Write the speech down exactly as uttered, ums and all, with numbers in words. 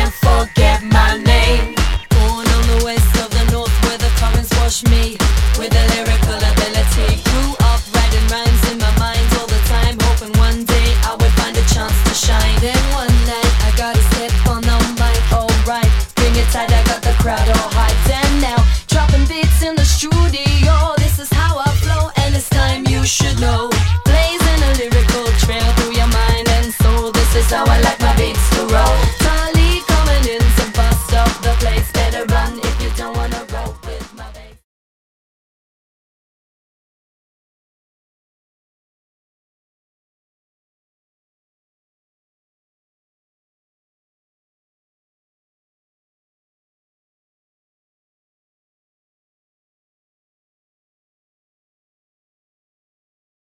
never forget my name. Born on the west of the north where the currents wash me with a lyrical ability. Grew up writing rhymes in my mind all the time, hoping one day I would find a chance to shine. Then one night I got a step on the mic, alright, bring it tight, I got the crowd all hyped. And now, dropping beats in the studio, this is how I flow and it's time you should know. Blazing a lyrical trail through your mind and soul, this is how I like my beats.